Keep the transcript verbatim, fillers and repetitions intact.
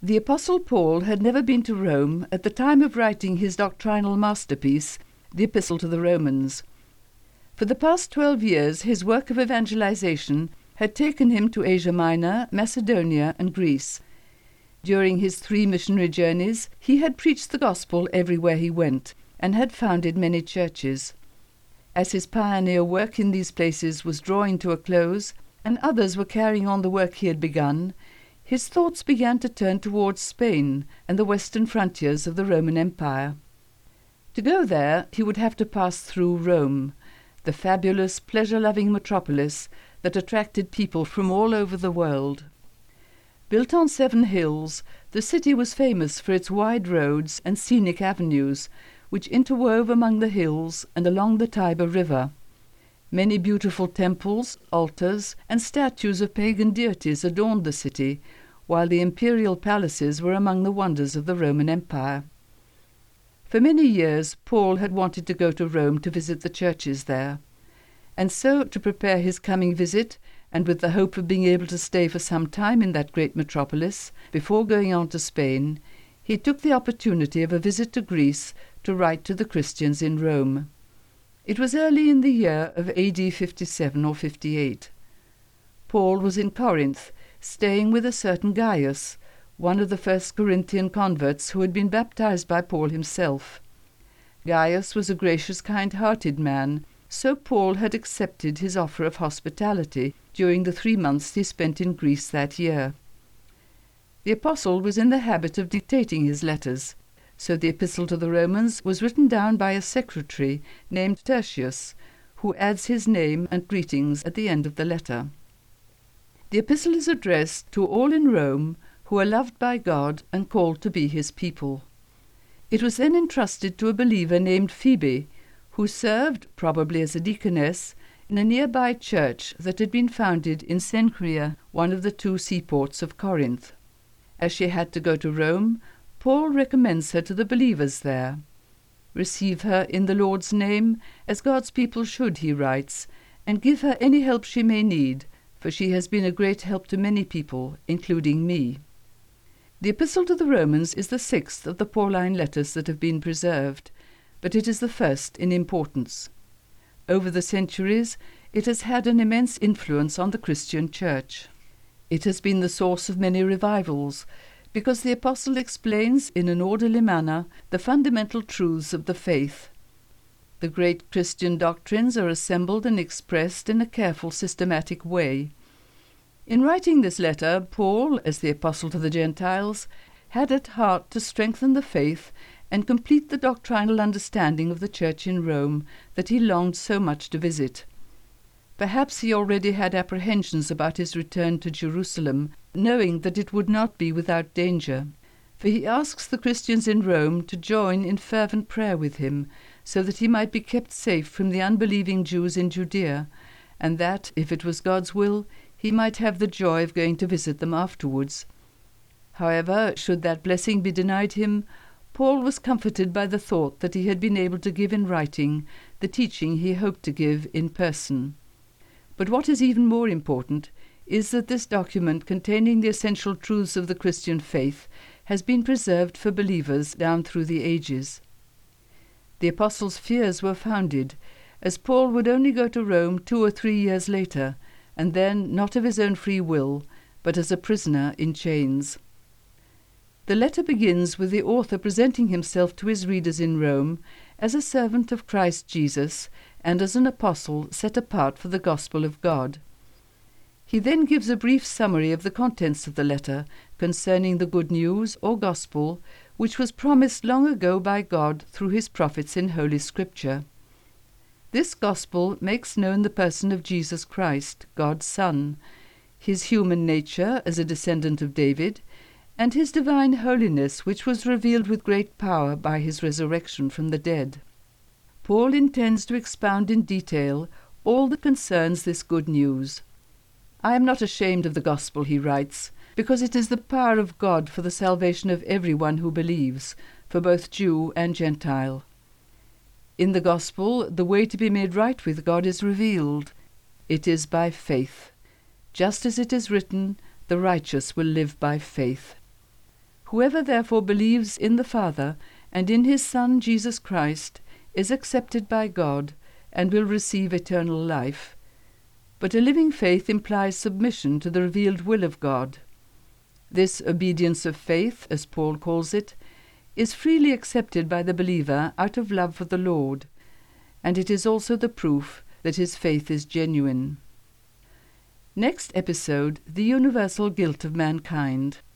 The Apostle Paul had never been to Rome at the time of writing his doctrinal masterpiece, the Epistle to the Romans. For the past twelve years his work of evangelization had taken him to Asia Minor, Macedonia, and Greece. During his three missionary journeys he had preached the gospel everywhere he went, and had founded many churches. As his pioneer work in these places was drawing to a close, and others were carrying on the work he had begun, his thoughts began to turn towards Spain and the western frontiers of the Roman Empire. To go there he would have to pass through Rome, the fabulous, pleasure-loving metropolis that attracted people from all over the world. Built on seven hills, the city was famous for its wide roads and scenic avenues, which interwove among the hills and along the Tiber River. Many beautiful temples, altars, and statues of pagan deities adorned the city, while the imperial palaces were among the wonders of the Roman Empire. For many years Paul had wanted to go to Rome to visit the churches there, and so, to prepare his coming visit, and with the hope of being able to stay for some time in that great metropolis before going on to Spain, he took the opportunity of a visit to Greece to write to the Christians in Rome. It was early in the year of A D fifty-seven or fifty-eight. Paul was in Corinth, staying with a certain Gaius, one of the first Corinthian converts who had been baptized by Paul himself. Gaius was a gracious, kind-hearted man, so Paul had accepted his offer of hospitality during the three months he spent in Greece that year. The apostle was in the habit of dictating his letters, so the Epistle to the Romans was written down by a secretary named Tertius, who adds his name and greetings at the end of the letter. The epistle is addressed to all in Rome who are loved by God and called to be his people. It was then entrusted to a believer named Phoebe, who served, probably as a deaconess, in a nearby church that had been founded in Cenchrea, one of the two seaports of Corinth. As she had to go to Rome, Paul recommends her to the believers there. Receive her in the Lord's name, as God's people should, he writes, and give her any help she may need, for she has been a great help to many people, including me. The Epistle to the Romans is the sixth of the Pauline letters that have been preserved, but it is the first in importance. Over the centuries, it has had an immense influence on the Christian Church. It has been the source of many revivals, because the Apostle explains in an orderly manner the fundamental truths of the faith. The great Christian doctrines are assembled and expressed in a careful, systematic way. In writing this letter, Paul, as the Apostle to the Gentiles, had at heart to strengthen the faith and complete the doctrinal understanding of the Church in Rome that he longed so much to visit. Perhaps he already had apprehensions about his return to Jerusalem, knowing that it would not be without danger, for he asks the Christians in Rome to join in fervent prayer with him, so that he might be kept safe from the unbelieving Jews in Judea, and that, if it was God's will, he might have the joy of going to visit them afterwards. However, should that blessing be denied him, Paul was comforted by the thought that he had been able to give in writing the teaching he hoped to give in person. But what is even more important is that this document containing the essential truths of the Christian faith has been preserved for believers down through the ages. The apostles' fears were founded, as Paul would only go to Rome two or three years later, and then not of his own free will, but as a prisoner in chains. The letter begins with the author presenting himself to his readers in Rome as a servant of Christ Jesus and as an apostle set apart for the gospel of God. He then gives a brief summary of the contents of the letter concerning the good news or gospel which was promised long ago by God through his prophets in Holy Scripture. This gospel makes known the person of Jesus Christ, God's Son, his human nature as a descendant of David, and his divine holiness which was revealed with great power by his resurrection from the dead. Paul intends to expound in detail all that concerns this good news. I am not ashamed of the gospel, he writes, because it is the power of God for the salvation of everyone who believes, for both Jew and Gentile. In the gospel, the way to be made right with God is revealed. It is by faith. Just as it is written, the righteous will live by faith. Whoever therefore believes in the Father and in his Son Jesus Christ is accepted by God and will receive eternal life. But a living faith implies submission to the revealed will of God. This obedience of faith, as Paul calls it, is freely accepted by the believer out of love for the Lord, and it is also the proof that his faith is genuine. Next episode, the universal guilt of mankind.